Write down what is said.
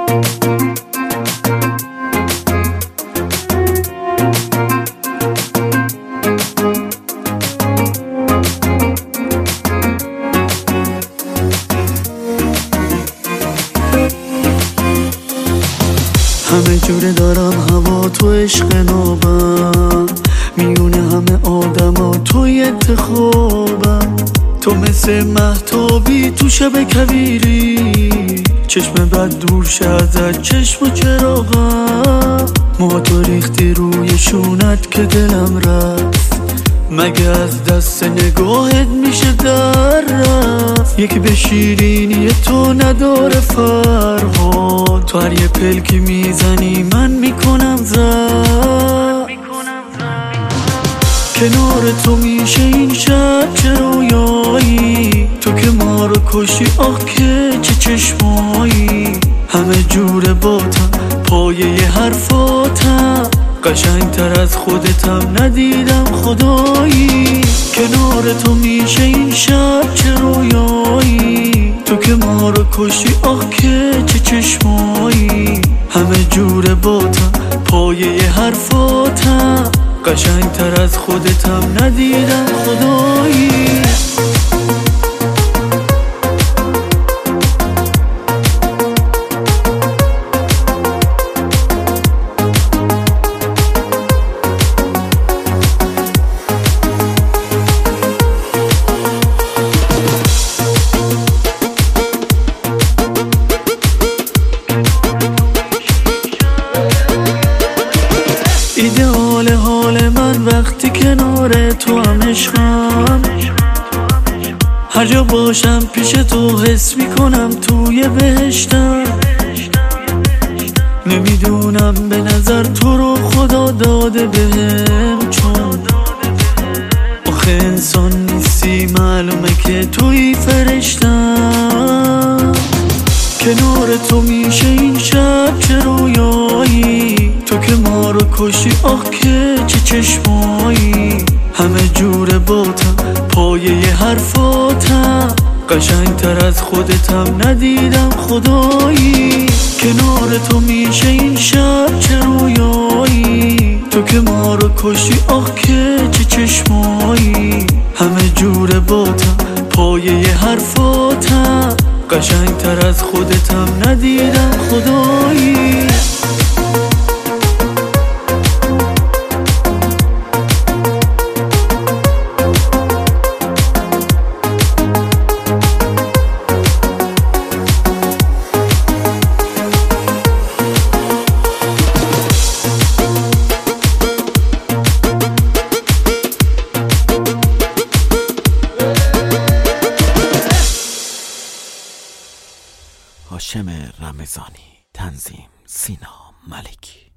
همه جوره دارم هوا تو عشق نابم، میونه همه آدم توی انتخابم. تو مثل مهتابی تو شب کویری، چشم بد دور شه ازت چشم و چراغم. ما تو ریختی روی شونت که دلم رفت، مگه از دست نگاهت میشه در رفت؟ یک به شیرینی تو نداره فرهاد، تو هر یه پلکی میزنی من میکنم زد. کنار تو میشه این شب چه رویایی، تو که ما رو کشی آخ که چه چشمایی. همه جور باتم پایه حرفاتم، قشنگتر از خودتم ندیدم خدایی. کنار تو میشه این شب چه رویایی، تو که ما رو کشی آخ که چه چشمایی. همه جور باتم پایه حرفاتم، قشنگتر از خودتم ندیدم خدایی. ایدئال حال من وقتی کنار تو هم عشقم، هر جا باشم پیش تو حس میکنم توی بهشتم. نمیدونم به نظر تو رو خدا داده بهم، چون آخه انسان نیستی معلومه که توی فرشتم. کنار تو میشه این شب چه رویایی، تو که ما رو کشی آخ که چه چشمایی. همه جور باتم پایه حرفاتم، قشنگتر از خودتم ندیدم خدایی. کنار تو میشه این شب چه رویایی، تو که ما رو کشی آخ که چه چشمایی. همه جور باتم پایه حرفاتم، قشنگتر از خودتم ندیدم خدایی. هاشم رمضانی، تنظیم سینا ملکی.